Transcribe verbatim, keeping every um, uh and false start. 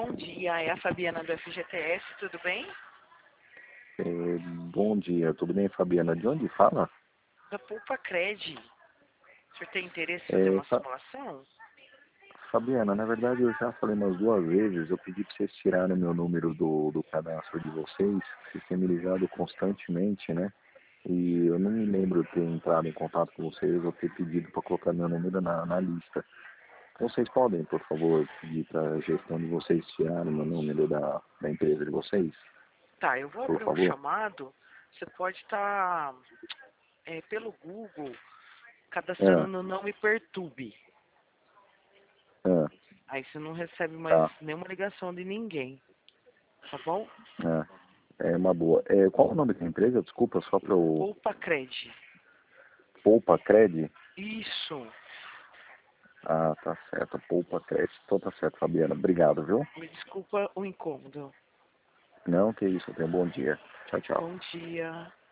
Bom dia, é a Fabiana do F G T S, tudo bem? É, bom dia, tudo bem, Fabiana? De onde fala? Da Poupa Cred. O senhor tem interesse em fazer É, uma Fa- simulação? Fabiana, na verdade eu já falei umas duas vezes, eu pedi para vocês tirarem meu número do, do cadastro de vocês, vocês têm me ligado constantemente, né? E eu não me lembro de ter entrado em contato com vocês ou ter pedido para colocar meu número na, na lista. Então vocês podem, por favor, pedir para a gestão de vocês tirarem meu número da, da empresa de vocês, Tá, eu vou por abrir um favor? chamado. Você pode estar é, pelo Google cadastrando Ah, no Não Me Perturbe. ah, Aí você não recebe mais tá, nenhuma ligação de ninguém, tá bom? ah, é uma boa. É, qual o nome da empresa? Desculpa, só para o Poupa Cred. Poupa Cred? Isso. Ah, tá certo. Poupa crédito. Então tá certo, Fabiana. Obrigado, viu? Me desculpa o incômodo. Não, que isso. Tenha um bom dia. Tchau, tchau. Bom dia.